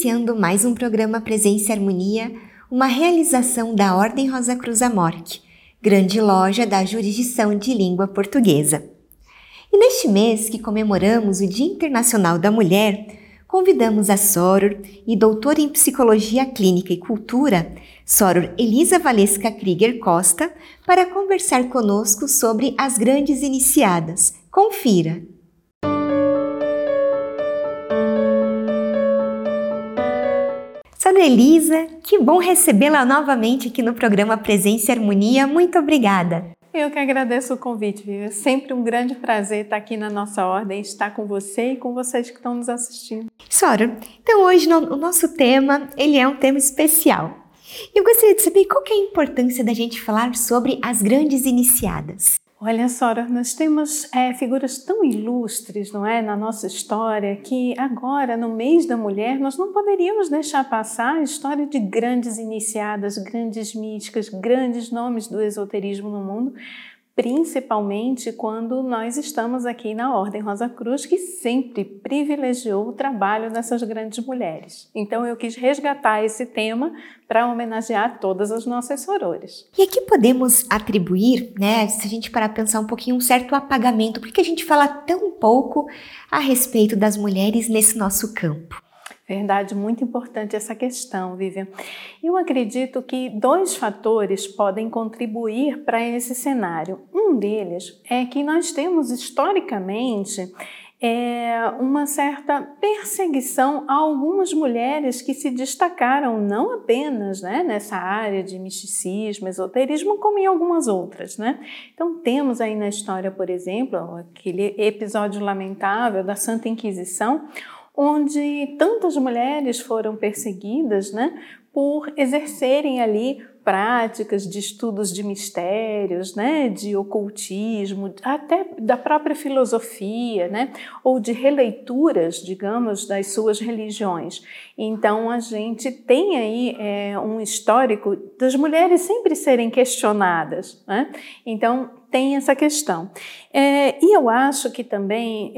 iniciando mais um programa Presença e Harmonia, uma realização da Ordem Rosa Cruz Amorque, grande loja da jurisdição de língua portuguesa. E neste mês que comemoramos o Dia Internacional da Mulher, convidamos a soror e doutora em Psicologia Clínica e Cultura, soror Elisa Valesca Krieger Costa, para conversar conosco sobre as grandes iniciadas. Confira! Soror Elisa, que bom recebê-la novamente aqui no programa Presença e Harmonia. Muito obrigada! Eu que agradeço o convite, Vivi. É sempre um grande prazer estar aqui na nossa ordem, estar com você e com vocês que estão nos assistindo. Soror, então hoje o nosso tema, ele é um tema especial. Eu gostaria de saber qual que é a importância da gente falar sobre as grandes iniciadas. Olha, Sora, nós temos figuras tão ilustres, não é, na nossa história, que agora, no mês da mulher, nós não poderíamos deixar passar a história de grandes iniciadas, grandes místicas, grandes nomes do esoterismo no mundo, principalmente quando nós estamos aqui na Ordem Rosa Cruz, que sempre privilegiou o trabalho dessas grandes mulheres. Então eu quis resgatar esse tema para homenagear todas as nossas sorores. E aqui podemos atribuir, se a gente parar para pensar um pouquinho, um certo apagamento, porque a gente fala tão pouco a respeito das mulheres nesse nosso campo. Verdade, muito importante essa questão, Vivian. Eu acredito que dois fatores podem contribuir para esse cenário. Um deles é que nós temos historicamente uma certa perseguição a algumas mulheres que se destacaram não apenas nessa área de misticismo, esoterismo, como em algumas outras. Então temos aí na história, por exemplo, aquele episódio lamentável da Santa Inquisição, onde tantas mulheres foram perseguidas por exercerem ali práticas de estudos de mistérios, de ocultismo, até da própria filosofia, ou de releituras, digamos, das suas religiões. Então, a gente tem aí um histórico das mulheres sempre serem questionadas. Então, tem essa questão. E eu acho que também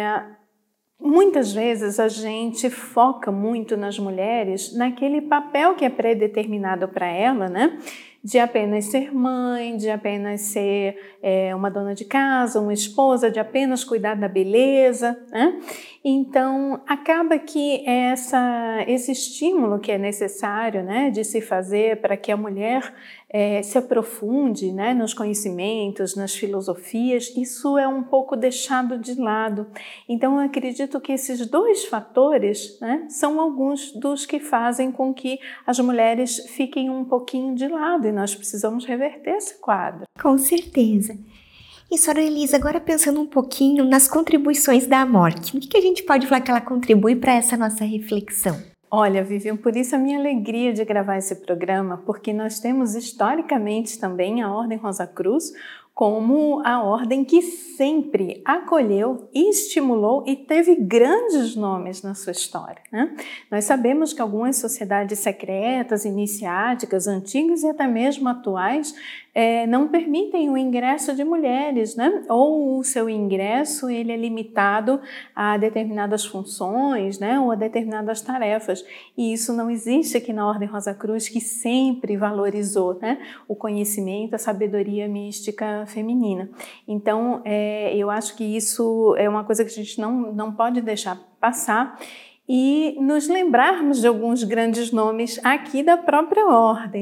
muitas vezes a gente foca muito nas mulheres naquele papel que é predeterminado para ela, de apenas ser mãe, de apenas ser uma dona de casa, uma esposa, de apenas cuidar da beleza. Então, acaba que esse estímulo que é necessário de se fazer para que a mulher se aprofunde nos conhecimentos, nas filosofias, isso é um pouco deixado de lado. Então, eu acredito que esses dois fatores são alguns dos que fazem com que as mulheres fiquem um pouquinho de lado e nós precisamos reverter esse quadro. Com certeza. E, Soror Elisa, agora pensando um pouquinho nas contribuições da Amorque, o que a gente pode falar que ela contribui para essa nossa reflexão? Olha, Vivian, por isso a minha alegria de gravar esse programa, porque nós temos historicamente também a Ordem Rosa Cruz como a ordem que sempre acolheu, estimulou e teve grandes nomes na sua história. Nós sabemos que algumas sociedades secretas, iniciáticas, antigas e até mesmo atuais, não permitem o ingresso de mulheres, ou o seu ingresso ele é limitado a determinadas funções, ou a determinadas tarefas. E isso não existe aqui na Ordem Rosa Cruz, que sempre valorizou o conhecimento, a sabedoria mística feminina. Então, eu acho que isso é uma coisa que a gente não pode deixar passar e nos lembrarmos de alguns grandes nomes aqui da própria ordem,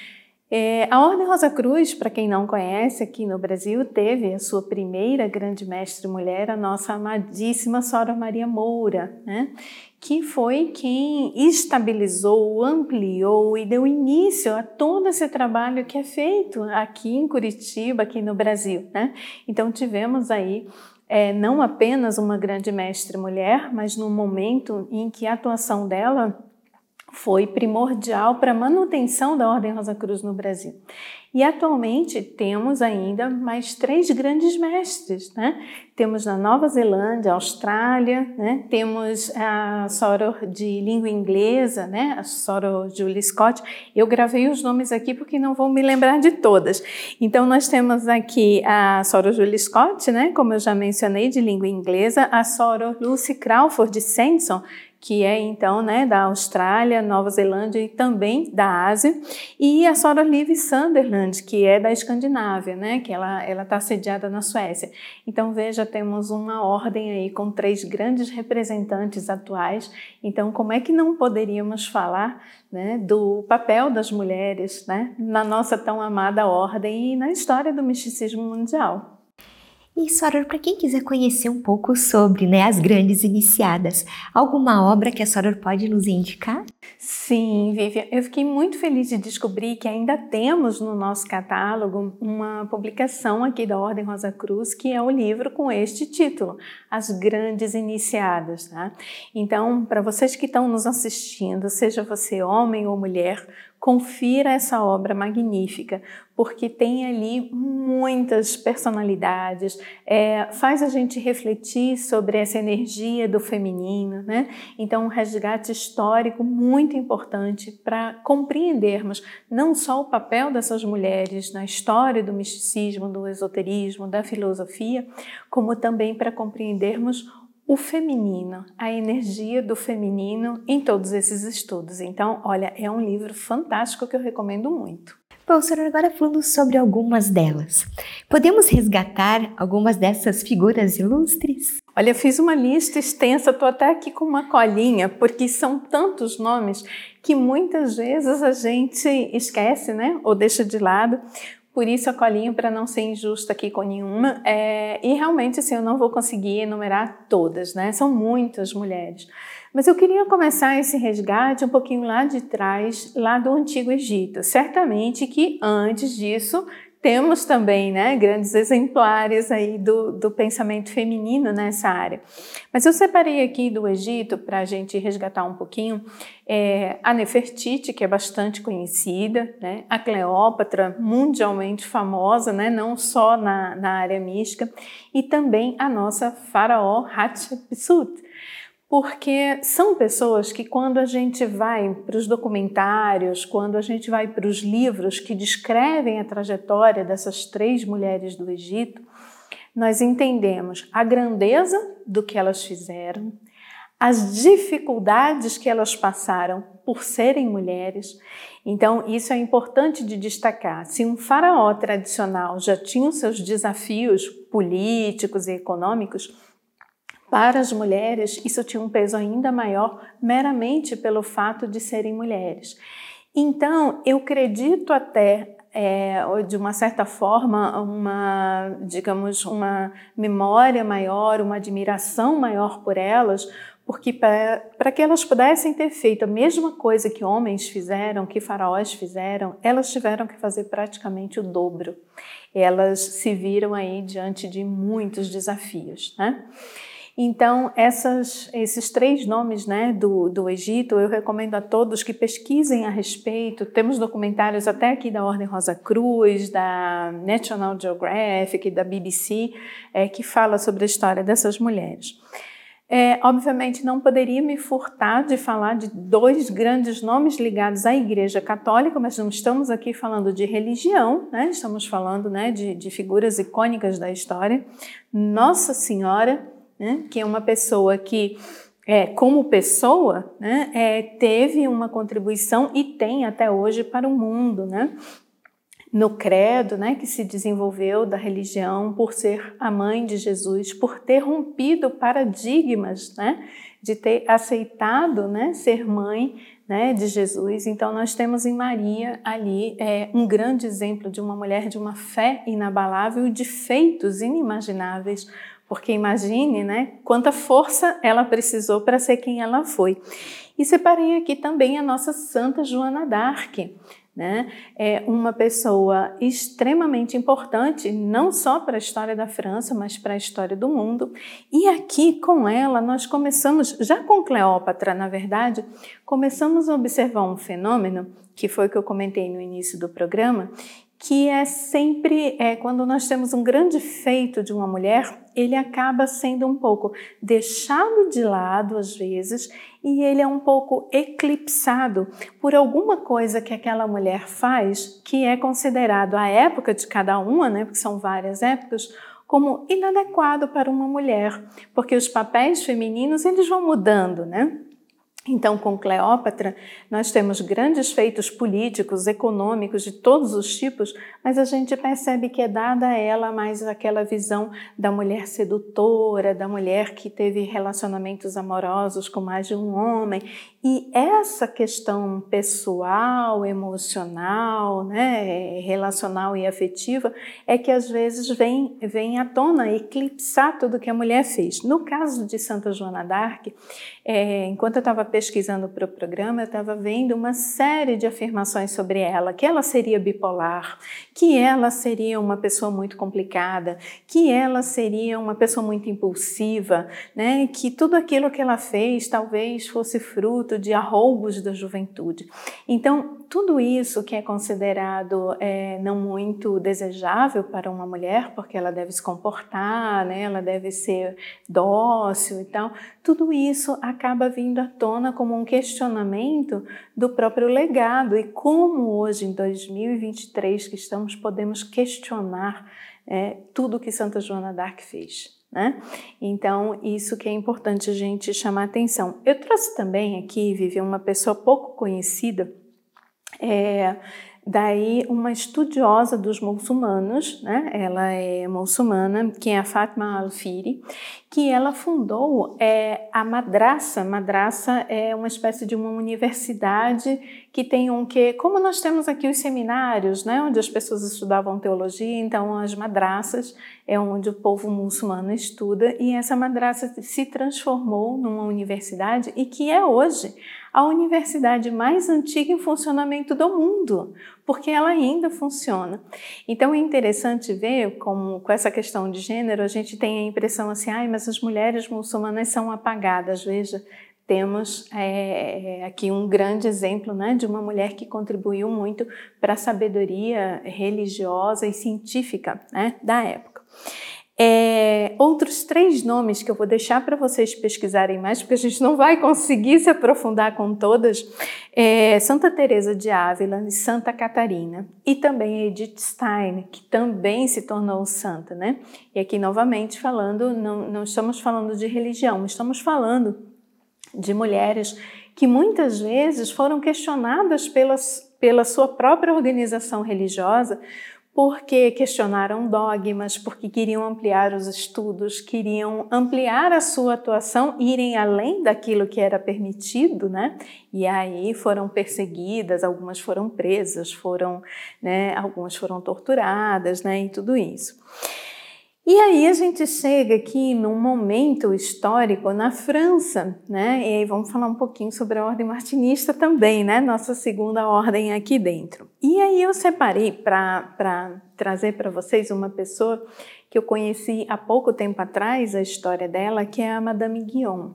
A Ordem Rosa Cruz, para quem não conhece, aqui no Brasil, teve a sua primeira grande mestre mulher, a nossa amadíssima Sora Maria Moura, que foi quem estabilizou, ampliou e deu início a todo esse trabalho que é feito aqui em Curitiba, aqui no Brasil. Então tivemos aí não apenas uma grande mestre mulher, mas no momento em que a atuação dela foi primordial para a manutenção da Ordem Rosa Cruz no Brasil. E atualmente temos ainda mais 3 grandes mestres, Temos na Nova Zelândia, Austrália, Temos a soror de língua inglesa, a soror Julie Scott. Eu gravei os nomes aqui porque não vou me lembrar de todas. Então nós temos aqui a soror Julie Scott, como eu já mencionei, de língua inglesa, a soror Lucy Crawford de Sanderson, que é então, né, da Austrália, Nova Zelândia e também da Ásia, e a Sara Liv Sunderland, que é da Escandinávia, né, que ela está sediada na Suécia. Então veja, temos uma ordem aí com 3 grandes representantes atuais. Então como é que não poderíamos falar, né, do papel das mulheres, né, na nossa tão amada ordem e na história do misticismo mundial? E, Soror, para quem quiser conhecer um pouco sobre, né, as grandes iniciadas, alguma obra que a Soror pode nos indicar? Sim, Vivian, eu fiquei muito feliz de descobrir que ainda temos no nosso catálogo uma publicação aqui da Ordem Rosa Cruz, que é o livro com este título, As Grandes Iniciadas, tá? Então, para vocês que estão nos assistindo, seja você homem ou mulher, confira essa obra magnífica, porque tem ali muitas personalidades, faz a gente refletir sobre essa energia do feminino, né? Então, um resgate histórico muito importante para compreendermos não só o papel dessas mulheres na história do misticismo, do esoterismo, da filosofia, como também para compreendermos o feminino, a energia do feminino em todos esses estudos. Então, olha, é um livro fantástico que eu recomendo muito. Bom, Soror, agora falando sobre algumas delas. Podemos resgatar algumas dessas figuras ilustres? Olha, eu fiz uma lista extensa, estou até aqui com uma colinha, porque são tantos nomes que muitas vezes a gente esquece, né? Ou deixa de lado. Por isso a colinha, para não ser injusta aqui com nenhuma. E realmente, assim, eu não vou conseguir enumerar todas, né? São muitas mulheres. Mas eu queria começar esse resgate um pouquinho lá de trás, lá do Antigo Egito. Certamente que antes disso temos também, né, grandes exemplares aí do pensamento feminino nessa área. Mas eu separei aqui do Egito para a gente resgatar um pouquinho a Nefertiti, que é bastante conhecida, né, a Cleópatra, mundialmente famosa, né, não só na área mística, e também a nossa faraó Hatshepsut. Porque são pessoas que quando a gente vai para os documentários, quando a gente vai para os livros que descrevem a trajetória dessas 3 mulheres do Egito, nós entendemos a grandeza do que elas fizeram, as dificuldades que elas passaram por serem mulheres. Então, isso é importante de destacar. Se um faraó tradicional já tinha os seus desafios políticos e econômicos, para as mulheres, isso tinha um peso ainda maior, meramente pelo fato de serem mulheres. Então, eu acredito até, de uma certa forma, uma memória maior, uma admiração maior por elas, porque para que elas pudessem ter feito a mesma coisa que homens fizeram, que faraós fizeram, elas tiveram que fazer praticamente o dobro. Elas se viram aí diante de muitos desafios, né? Então, esses 3 nomes, né, do Egito, eu recomendo a todos que pesquisem a respeito. Temos documentários até aqui da Ordem Rosa Cruz, da National Geographic, da BBC, que fala sobre a história dessas mulheres. Obviamente, não poderia me furtar de falar de 2 grandes nomes ligados à Igreja Católica, mas não estamos aqui falando de religião, né? Estamos falando, né, de figuras icônicas da história. Nossa Senhora, né, que é uma pessoa que, como pessoa, né, teve uma contribuição e tem até hoje para o mundo, né, no credo, né, que se desenvolveu da religião por ser a mãe de Jesus, por ter rompido paradigmas, né, de ter aceitado, né, ser mãe, né, de Jesus. Então nós temos em Maria ali um grande exemplo de uma mulher de uma fé inabalável e de feitos inimagináveis. Porque imagine, né, quanta força ela precisou para ser quem ela foi. E separei aqui também a nossa Santa Joana d'Arc, né? É uma pessoa extremamente importante, não só para a história da França, mas para a história do mundo. E aqui com ela nós começamos, já com Cleópatra, na verdade, começamos a observar um fenômeno, que foi o que eu comentei no início do programa, que é sempre, quando nós temos um grande feito de uma mulher, ele acaba sendo um pouco deixado de lado às vezes e ele é um pouco eclipsado por alguma coisa que aquela mulher faz que é considerado à época de cada uma, né, porque são várias épocas, como inadequado para uma mulher, porque os papéis femininos eles vão mudando, né? Então, com Cleópatra, nós temos grandes feitos políticos, econômicos, de todos os tipos, mas a gente percebe que é dada a ela mais aquela visão da mulher sedutora, da mulher que teve relacionamentos amorosos com mais de um homem. E essa questão pessoal, emocional, né, relacional e afetiva, é que às vezes vem à tona, eclipsar tudo que a mulher fez. No caso de Santa Joana d'Arc, enquanto eu estava pesquisando para o programa, eu estava vendo uma série de afirmações sobre ela, que ela seria bipolar, que ela seria uma pessoa muito complicada, que ela seria uma pessoa muito impulsiva, né? Que tudo aquilo que ela fez talvez fosse fruto de arroubos da juventude. Então, tudo isso que é considerado não muito desejável para uma mulher, porque ela deve se comportar, né? Ela deve ser dócil e tal, tudo isso acaba vindo à tona como um questionamento do próprio legado e como hoje, em 2023, que estamos, podemos questionar tudo que Santa Joana d'Arc fez, né? Então, isso que é importante a gente chamar atenção. Eu trouxe também aqui, Vivi, uma pessoa pouco conhecida, daí uma estudiosa dos muçulmanos, né? Ela é muçulmana, que é a Fátima Al-Firi, que ela fundou a Madrasa. Madrasa é uma espécie de uma universidade que tem como nós temos aqui os seminários, né? Onde as pessoas estudavam teologia, então as madrasas é onde o povo muçulmano estuda, e essa madrasa se transformou numa universidade e que é hoje a universidade mais antiga em funcionamento do mundo, porque ela ainda funciona. Então é interessante ver como com essa questão de gênero a gente tem a impressão assim, mas as mulheres muçulmanas são apagadas. Veja, temos aqui um grande exemplo, né, de uma mulher que contribuiu muito para a sabedoria religiosa e científica, né, da época. Outros 3 nomes que eu vou deixar para vocês pesquisarem mais, porque a gente não vai conseguir se aprofundar com todas, Santa Teresa de Ávila e Santa Catarina, e também Edith Stein, que também se tornou santa, né? E aqui novamente falando, não estamos falando de religião, estamos falando de mulheres que muitas vezes foram questionadas pela sua própria organização religiosa, porque questionaram dogmas, porque queriam ampliar os estudos, queriam ampliar a sua atuação, irem além daquilo que era permitido, né? E aí foram perseguidas, algumas foram presas, algumas foram torturadas, né? E tudo isso. E aí a gente chega aqui num momento histórico na França, né? E aí vamos falar um pouquinho sobre a Ordem Martinista também, né? Nossa segunda ordem aqui dentro. E aí eu separei para trazer para vocês uma pessoa que eu conheci há pouco tempo atrás, a história dela, que é a Madame Guyon.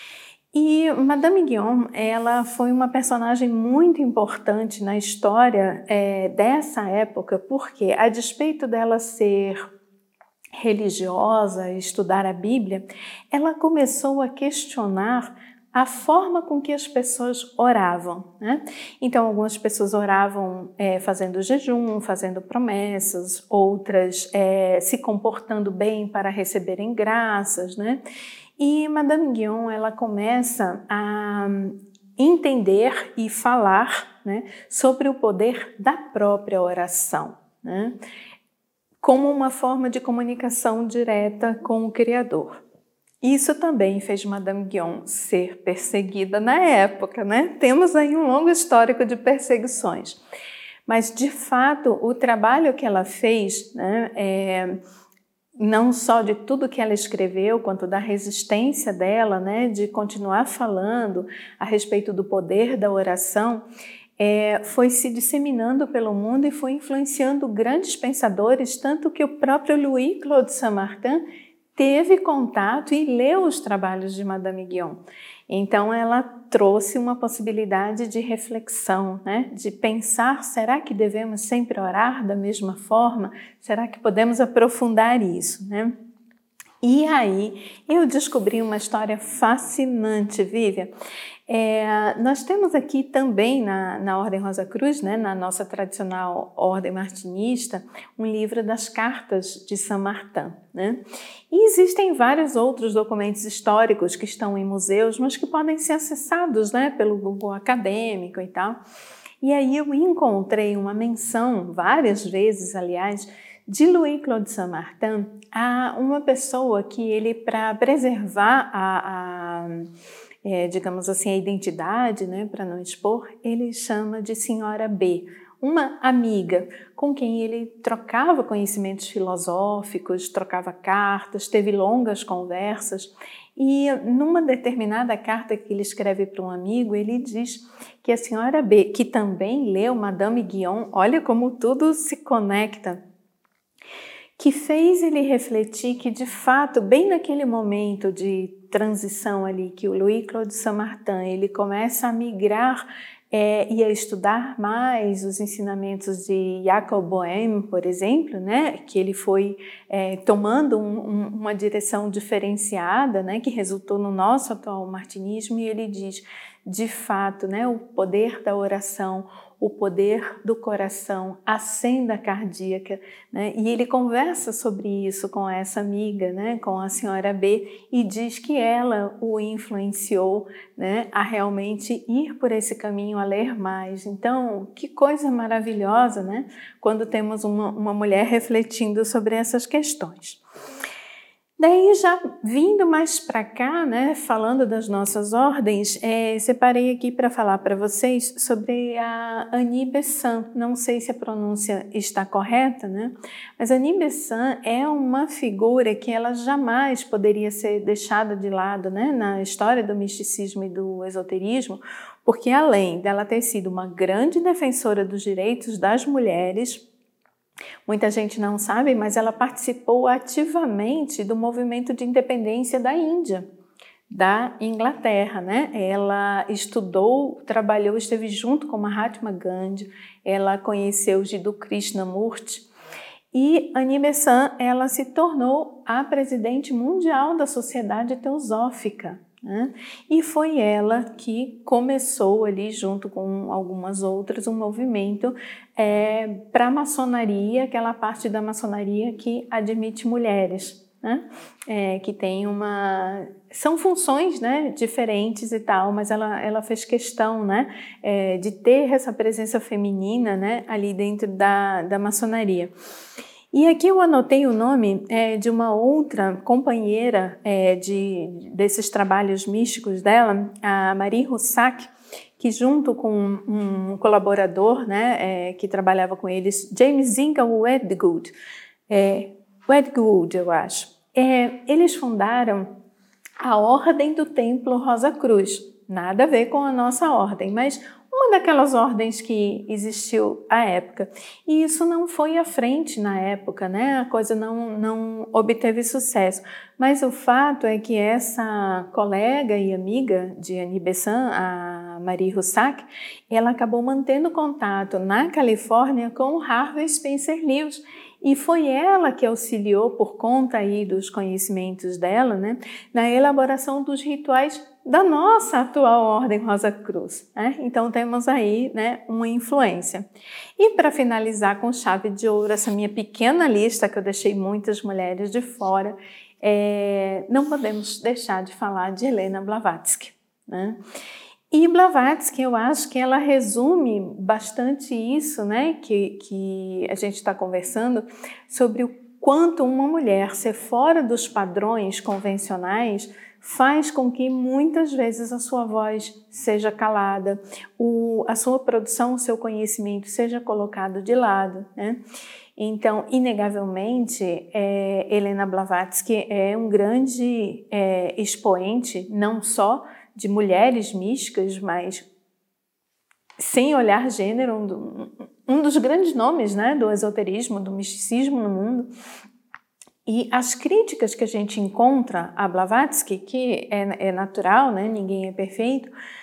E Madame Guyon, ela foi uma personagem muito importante na história dessa época, porque a despeito dela ser religiosa, estudar a Bíblia, ela começou a questionar a forma com que as pessoas oravam, né? Então, algumas pessoas oravam fazendo jejum, fazendo promessas, outras se comportando bem para receberem graças, né? E Madame Guyon, ela começa a entender e falar, né, sobre o poder da própria oração, né, como uma forma de comunicação direta com o Criador. Isso também fez Madame Guyon ser perseguida na época, né? Temos aí um longo histórico de perseguições. Mas, de fato, o trabalho que ela fez, né, não só de tudo que ela escreveu, quanto da resistência dela, né, de continuar falando a respeito do poder da oração, foi se disseminando pelo mundo e foi influenciando grandes pensadores, tanto que o próprio Louis-Claude Saint-Martin teve contato e leu os trabalhos de Madame Guyon. Então ela trouxe uma possibilidade de reflexão, né? De pensar, será que devemos sempre orar da mesma forma? Será que podemos aprofundar isso, né? E aí eu descobri uma história fascinante, Vivian. Nós temos aqui também na Ordem Rosa Cruz, né, na nossa tradicional Ordem Martinista, um livro das Cartas de São Martin, né? E existem vários outros documentos históricos que estão em museus, mas que podem ser acessados, né, pelo Google Acadêmico e tal. E aí eu encontrei uma menção, várias vezes, aliás, de Louis-Claude Saint-Martin a uma pessoa que ele, para preservar digamos assim, a identidade, né, para não expor, ele chama de Senhora B, uma amiga com quem ele trocava conhecimentos filosóficos, trocava cartas, teve longas conversas. E numa determinada carta que ele escreve para um amigo, ele diz que a Senhora B, que também leu Madame Guyon, olha como tudo se conecta, que fez ele refletir que, de fato, bem naquele momento de transição ali, que o Louis-Claude Saint-Martin ele começa a migrar e a estudar mais os ensinamentos de Jacob Boehme, por exemplo, né, que ele foi tomando uma direção diferenciada, né, que resultou no nosso atual martinismo, e ele diz, de fato, né, o poder da oração, o poder do coração, a senda cardíaca, né? E ele conversa sobre isso com essa amiga, né? Com a Senhora B, e diz que ela o influenciou, né? A realmente ir por esse caminho, a ler mais. Então, que coisa maravilhosa, né? Quando temos uma mulher refletindo sobre essas questões. Daí, já vindo mais para cá, né, falando das nossas ordens, separei aqui para falar para vocês sobre a Annie Besant. Não sei se a pronúncia está correta, né? Mas Annie Besant é uma figura que ela jamais poderia ser deixada de lado, né, na história do misticismo e do esoterismo, porque além dela ter sido uma grande defensora dos direitos das mulheres, muita gente não sabe, mas ela participou ativamente do movimento de independência da Índia, da Inglaterra, né? Ela estudou, trabalhou, esteve junto com Mahatma Gandhi, ela conheceu Jiddu Krishnamurti, e Annie Besant, ela se tornou a presidente mundial da Sociedade Teosófica, né? E foi ela que começou ali, junto com algumas outras, um movimento para a maçonaria, aquela parte da maçonaria que admite mulheres, né? Que tem são funções, né, diferentes e tal, mas ela fez questão, né, de ter essa presença feminina, né, ali dentro da maçonaria. E aqui eu anotei o nome de uma outra companheira desses trabalhos místicos dela, a Marie Russac, que junto com um colaborador, né, que trabalhava com eles, James Ingham Wedgwood, eu acho, eles fundaram a Ordem do Templo Rosa Cruz. Nada a ver com a nossa ordem, mas uma daquelas ordens que existiu à época. E isso não foi à frente na época, né? A coisa não obteve sucesso. Mas o fato é que essa colega e amiga de Annie Besant, a Marie Russac, ela acabou mantendo contato na Califórnia com o Harvey Spencer Lewis. E foi ela que auxiliou, por conta aí dos conhecimentos dela, né, na elaboração dos rituais da nossa atual Ordem Rosa Cruz, né? Então temos aí, né, uma influência. E para finalizar com chave de ouro essa minha pequena lista, que eu deixei muitas mulheres de fora, não podemos deixar de falar de Helena Blavatsky, né? E Blavatsky, eu acho que ela resume bastante isso, né, que a gente está conversando, sobre o quanto uma mulher ser fora dos padrões convencionais faz com que muitas vezes a sua voz seja calada, a sua produção, o seu conhecimento seja colocado de lado, né? Então, inegavelmente, Helena Blavatsky é um grande expoente, não só de mulheres místicas, mas sem olhar gênero, um dos grandes nomes, né, do esoterismo, do misticismo no mundo. E as críticas que a gente encontra a Blavatsky, que é natural, né, ninguém é perfeito,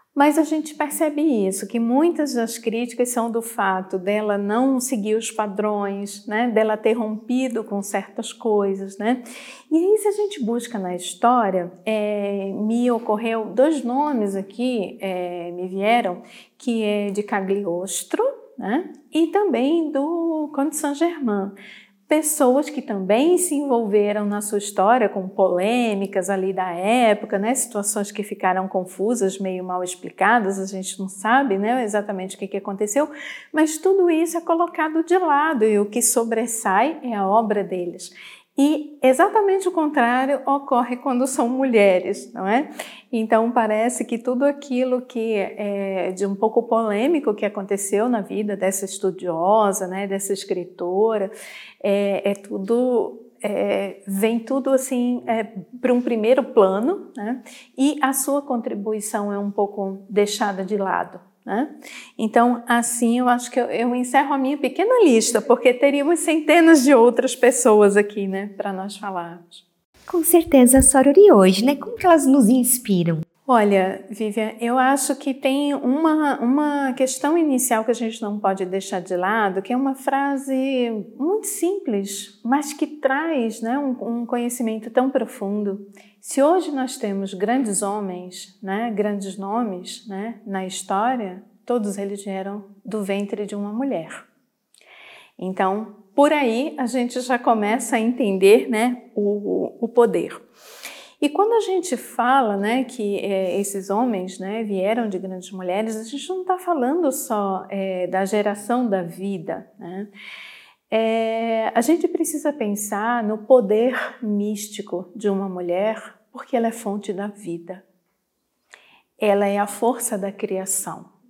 Mas a gente percebe isso, que muitas das críticas são do fato dela não seguir os padrões, né? Dela ter rompido com certas coisas, né? E aí, se a gente busca na história, me ocorreu 2 nomes aqui, me vieram, que é de Cagliostro, né? E também do Conde Saint-Germain. Pessoas que também se envolveram na sua história com polêmicas ali da época, né? Situações que ficaram confusas, meio mal explicadas, a gente não sabe, né, exatamente o que aconteceu, mas tudo isso é colocado de lado e o que sobressai é a obra deles. E exatamente o contrário ocorre quando são mulheres, não é? Então parece que tudo aquilo que é de um pouco polêmico que aconteceu na vida dessa estudiosa, né, dessa escritora, vem tudo assim para um primeiro plano, né? E a sua contribuição é um pouco deixada de lado, né? Então, assim, eu acho que eu encerro a minha pequena lista, porque teríamos centenas de outras pessoas aqui, né, para nós falarmos. Com certeza a sorori hoje, né? Como que elas nos inspiram? Olha, Vivian, eu acho que tem uma questão inicial que a gente não pode deixar de lado, que é uma frase muito simples, mas que traz, né, um conhecimento tão profundo. Se hoje nós temos grandes homens, né, grandes nomes, né, na história, todos eles vieram do ventre de uma mulher. Então, por aí a gente já começa a entender, né, o poder. E quando a gente fala, né, que esses homens, né, vieram de grandes mulheres, a gente não está falando só da geração da vida, né? A gente precisa pensar no poder místico de uma mulher, porque ela é fonte da vida. Ela é a força da criação.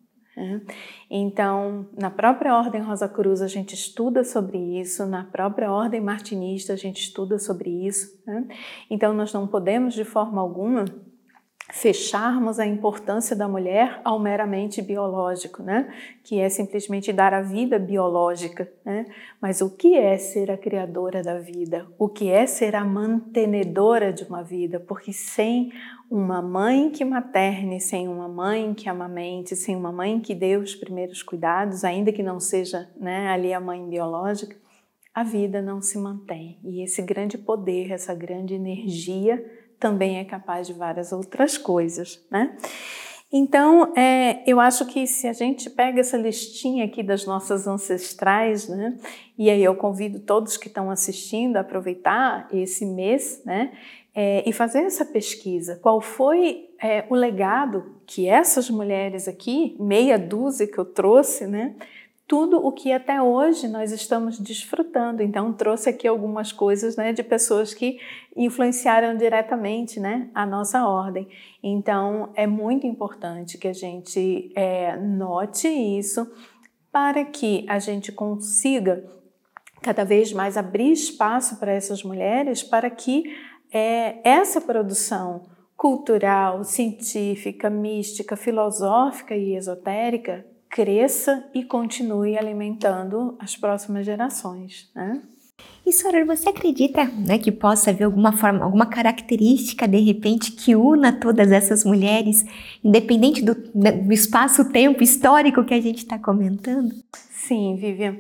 Então, na própria Ordem Rosa Cruz a gente estuda sobre isso, na própria Ordem Martinista a gente estuda sobre isso, né? Então nós não podemos de forma alguma fecharmos a importância da mulher ao meramente biológico, né? Que é simplesmente dar a vida biológica, né? Mas o que é ser a criadora da vida? O que é ser a mantenedora de uma vida? Porque sem uma mãe que materne, sem uma mãe que amamente, sem uma mãe que dê os primeiros cuidados, ainda que não seja, né, ali a mãe biológica, a vida não se mantém. E esse grande poder, essa grande energia também é capaz de várias outras coisas, né? Então, eu acho que se a gente pega essa listinha aqui das nossas ancestrais, né? E aí eu convido todos que estão assistindo a aproveitar esse mês, né? E fazer essa pesquisa. Qual foi o legado que essas mulheres aqui, meia dúzia que eu trouxe, né? Tudo o que até hoje nós estamos desfrutando. Então, trouxe aqui algumas coisas, né, de pessoas que influenciaram diretamente, né, a nossa ordem. Então, é muito importante que a gente note isso para que a gente consiga cada vez mais abrir espaço para essas mulheres, para que essa produção cultural, científica, mística, filosófica e esotérica cresça e continue alimentando as próximas gerações, né? E Soror, você acredita, né, que possa haver alguma característica, de repente, que una todas essas mulheres, independente do espaço-tempo histórico que a gente está comentando? Sim, Vivian.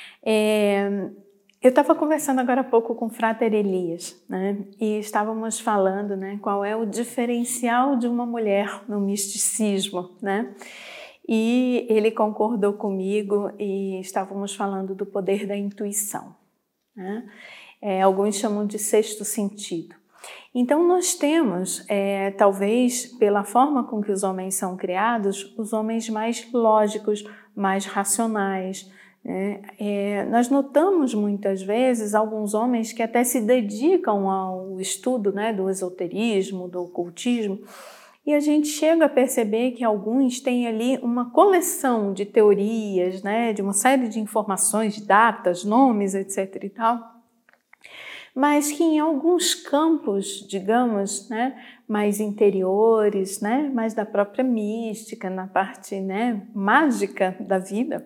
Eu estava conversando agora há pouco com o Frater Elias, né? E estávamos falando, né, qual é o diferencial de uma mulher no misticismo, né? E ele concordou comigo e estávamos falando do poder da intuição, né? Alguns chamam de sexto sentido. Então nós temos, talvez pela forma com que os homens são criados, os homens mais lógicos, mais racionais, né? Nós notamos muitas vezes alguns homens que até se dedicam ao estudo, né, do esoterismo, do ocultismo, e a gente chega a perceber que alguns têm ali uma coleção de teorias, né, de uma série de informações, datas, nomes, etc. e tal, mas que em alguns campos, digamos, né, mais interiores, né, mais da própria mística, na parte, né, mágica da vida,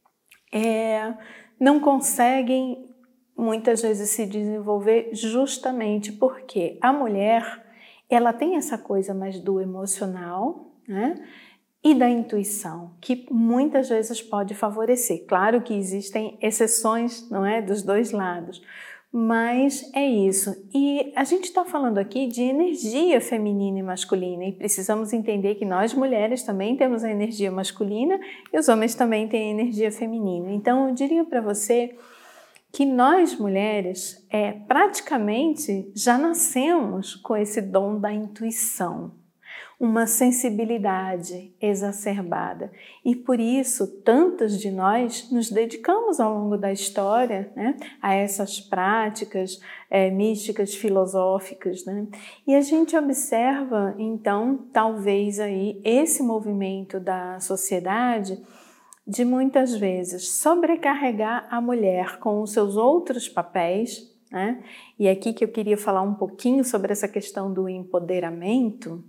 não conseguem muitas vezes se desenvolver justamente porque a mulher ela tem essa coisa mais do emocional, né? e da intuição, que muitas vezes pode favorecer. Claro que existem exceções, não é, dos dois lados, mas é isso. E a gente está falando aqui de energia feminina e masculina, e precisamos entender que nós mulheres também temos a energia masculina e os homens também têm a energia feminina. Então eu diria para você que nós mulheres praticamente já nascemos com esse dom da intuição, uma sensibilidade exacerbada. E por isso, tantas de nós nos dedicamos ao longo da história, né, a essas práticas místicas, filosóficas, né? E a gente observa, então, talvez aí esse movimento da sociedade de muitas vezes sobrecarregar a mulher com os seus outros papéis, né? E é aqui que eu queria falar um pouquinho sobre essa questão do empoderamento,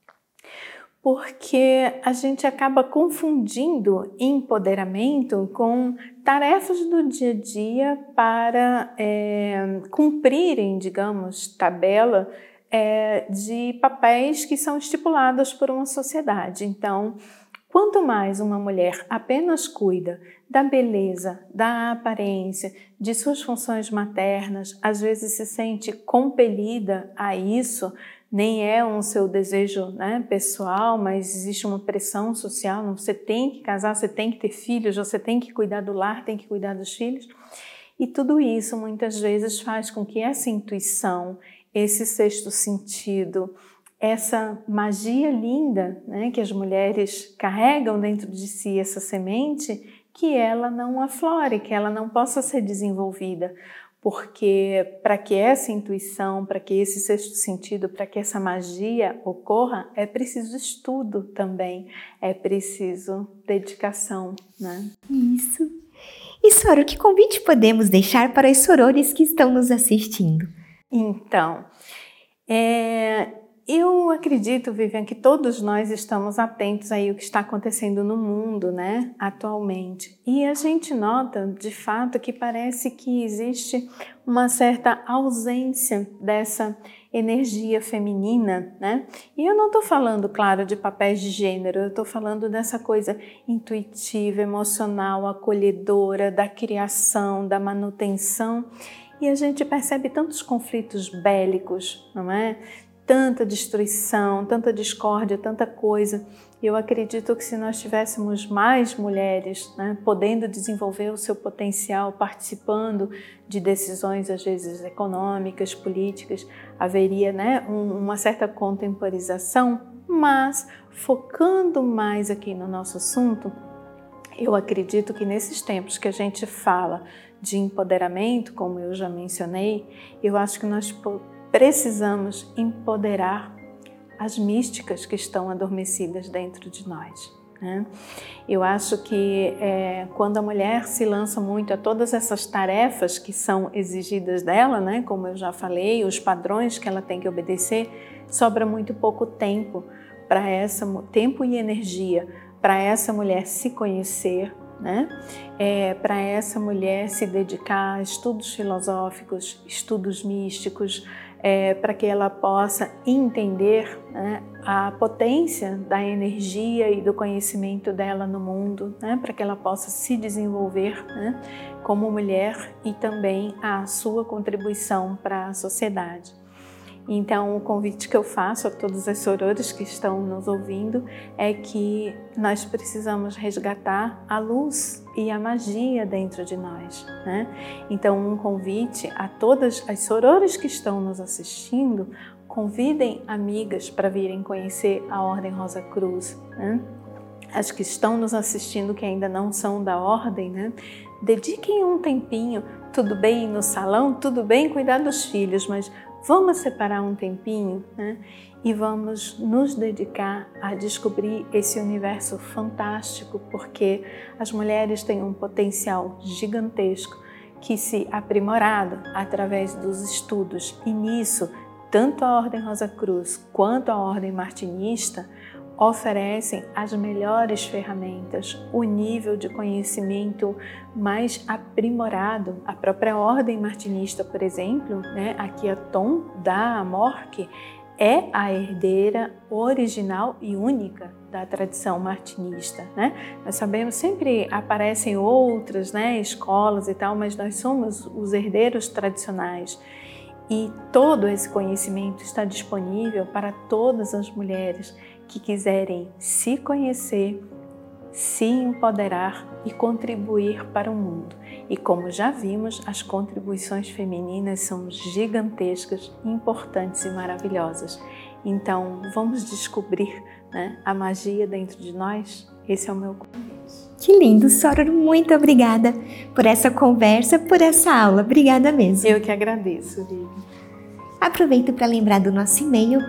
porque a gente acaba confundindo empoderamento com tarefas do dia a dia para cumprirem, digamos, tabela de papéis que são estipulados por uma sociedade. Então, quanto mais uma mulher apenas cuida da beleza, da aparência, de suas funções maternas, às vezes se sente compelida a isso, nem é um seu desejo, né, pessoal, mas existe uma pressão social, você tem que casar, você tem que ter filhos, você tem que cuidar do lar, tem que cuidar dos filhos. E tudo isso muitas vezes faz com que essa intuição, esse sexto sentido, essa magia linda, né, que as mulheres carregam dentro de si, essa semente, que ela não aflore, que ela não possa ser desenvolvida. Porque para que essa intuição, para que esse sexto sentido, para que essa magia ocorra, é preciso estudo também, é preciso dedicação, né? Isso. E Soro, que convite podemos deixar para os sorores que estão nos assistindo? Então, eu acredito, Vivian, que todos nós estamos atentos aí ao que está acontecendo no mundo, né, atualmente. E a gente nota, de fato, que parece que existe uma certa ausência dessa energia feminina, né? E eu não estou falando, claro, de papéis de gênero, eu estou falando dessa coisa intuitiva, emocional, acolhedora, da criação, da manutenção. E a gente percebe tantos conflitos bélicos, não é? Tanta destruição, tanta discórdia, tanta coisa. Eu acredito que se nós tivéssemos mais mulheres, né, podendo desenvolver o seu potencial, participando de decisões, às vezes econômicas, políticas, haveria, né, uma certa contemporização, mas focando mais aqui no nosso assunto, eu acredito que nesses tempos que a gente fala de empoderamento, como eu já mencionei, eu acho que nós precisamos empoderar as místicas que estão adormecidas dentro de nós, né? Eu acho que quando a mulher se lança muito a todas essas tarefas que são exigidas dela, né, como eu já falei, os padrões que ela tem que obedecer, sobra muito pouco tempo para tempo e energia para essa mulher se conhecer, né? Para essa mulher se dedicar a estudos filosóficos, estudos místicos, para que ela possa entender, né, a potência da energia e do conhecimento dela no mundo, né, para que ela possa se desenvolver, né, como mulher e também a sua contribuição para a sociedade. Então, o convite que eu faço a todos os sorores que estão nos ouvindo é que nós precisamos resgatar a luz e a magia dentro de nós, né? Então, um convite a todas as sorores que estão nos assistindo, convidem amigas para virem conhecer a Ordem Rosa Cruz, né? As que estão nos assistindo que ainda não são da Ordem, né? Dediquem um tempinho, tudo bem ir no salão, tudo bem cuidar dos filhos, mas vamos separar um tempinho, né? E vamos nos dedicar a descobrir esse universo fantástico, porque as mulheres têm um potencial gigantesco que, se aprimorado através dos estudos, e nisso tanto a Ordem Rosa Cruz quanto a Ordem Martinista oferecem as melhores ferramentas, o nível de conhecimento mais aprimorado. A própria Ordem Martinista, por exemplo, né, aqui a Tom da Amorque, é a herdeira original e única da tradição martinista, né? Nós sabemos, sempre aparecem outras, né, escolas e tal, mas nós somos os herdeiros tradicionais. E todo esse conhecimento está disponível para todas as mulheres que quiserem se conhecer, se empoderar e contribuir para o mundo. E como já vimos, as contribuições femininas são gigantescas, importantes e maravilhosas. Então, vamos descobrir, né, a magia dentro de nós? Esse é o meu convite. Que lindo, Soror! Muito obrigada por essa conversa, por essa aula. Obrigada mesmo. Eu que agradeço, Vivi. Aproveito para lembrar do nosso e-mail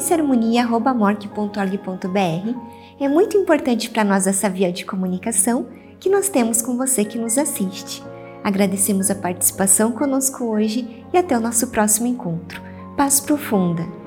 presenciaharmonia@morc.org.br. É muito importante para nós essa via de comunicação que nós temos com você que nos assiste. Agradecemos a participação conosco hoje e até o nosso próximo encontro. Paz profunda!